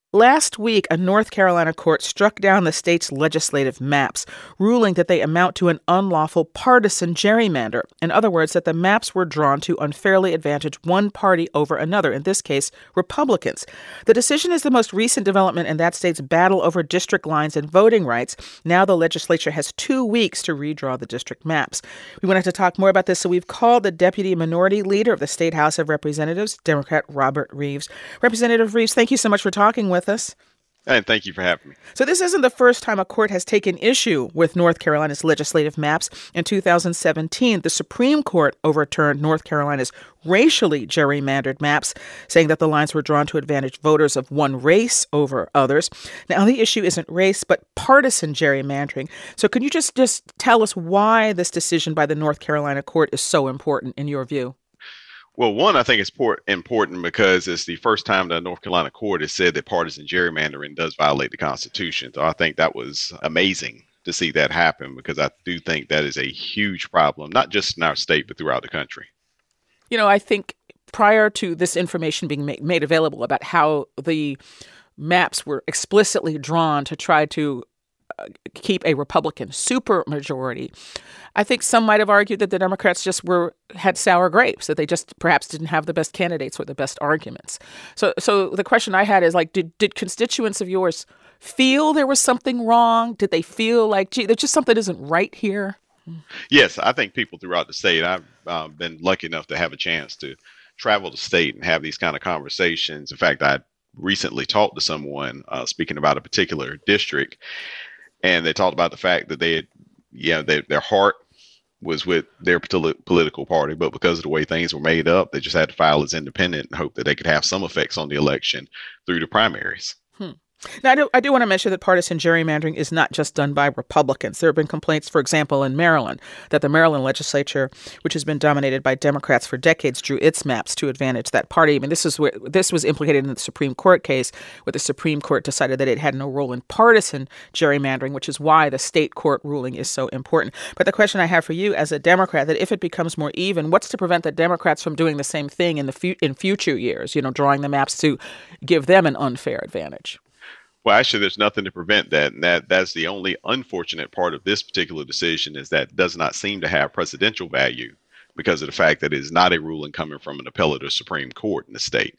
Last week, a North Carolina court struck down the state's legislative maps, ruling that they amount to an unlawful partisan gerrymander. In other words, that the maps were drawn to unfairly advantage one party over another, in this case, Republicans. The decision is the most recent development in that state's battle over district lines and voting rights. Now the legislature has 2 weeks to redraw the district maps. We wanted to talk more about this, so we've called the Deputy Minority Leader of the State House of Representatives, Democrat Robert Reives. Representative Reives, thank you so much for talking with us. And thank you for having me. So this isn't the first time a court has taken issue with North Carolina's legislative maps. In 2017, the Supreme Court overturned North Carolina's racially gerrymandered maps, saying that the lines were drawn to advantage voters of one race over others. Now, the issue isn't race, but partisan gerrymandering. So can you just tell us why this decision by the North Carolina court is so important in your view? Well, one, I think it's important because it's the first time the North Carolina court has said that partisan gerrymandering does violate the Constitution. So I think that was amazing to see that happen, because I do think that is a huge problem, not just in our state, but throughout the country. You know, I think prior to this information being made available about how the maps were explicitly drawn to try to keep a Republican supermajority, I think some might have argued that the Democrats just had sour grapes, that they just perhaps didn't have the best candidates or the best arguments. So the question I had is, like, did constituents of yours feel there was something wrong? Did they feel like, gee, there's just something isn't right here? Yes, I think people throughout the state, I've been lucky enough to have a chance to travel the state and have these kind of conversations. In fact, I recently talked to someone speaking about a particular district, and they talked about the fact that their heart was with their political party, but because of the way things were made up, they just had to file as independent and hope that they could have some effects on the election through the primaries. Now, I do want to mention that partisan gerrymandering is not just done by Republicans. There have been complaints, for example, in Maryland, that the Maryland legislature, which has been dominated by Democrats for decades, drew its maps to advantage that party. I mean, this was implicated in the Supreme Court case, where the Supreme Court decided that it had no role in partisan gerrymandering, which is why the state court ruling is so important. But the question I have for you as a Democrat, that if it becomes more even, what's to prevent the Democrats from doing the same thing in future years, drawing the maps to give them an unfair advantage? Well, actually, there's nothing to prevent that. And that's the only unfortunate part of this particular decision, is that it does not seem to have precedential value because of the fact that it is not a ruling coming from an appellate or Supreme Court in the state.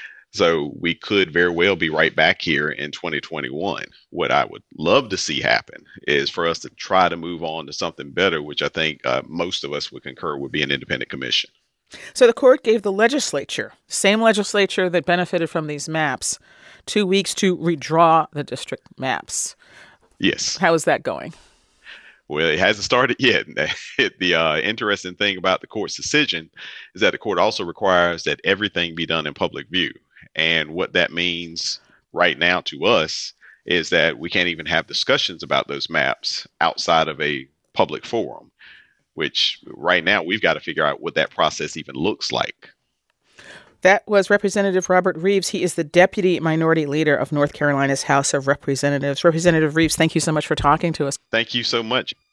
So we could very well be right back here in 2021. What I would love to see happen is for us to try to move on to something better, which I think most of us would concur would be an independent commission. So the court gave the legislature, same legislature that benefited from these maps, 2 weeks to redraw the district maps. Yes. How is that going? Well, it hasn't started yet. The interesting thing about the court's decision is that the court also requires that everything be done in public view. And what that means right now to us is that we can't even have discussions about those maps outside of a public forum, which right now we've got to figure out what that process even looks like. That was Representative Robert Reives. He is the Deputy Minority Leader of North Carolina's House of Representatives. Representative Reives, thank you so much for talking to us. Thank you so much.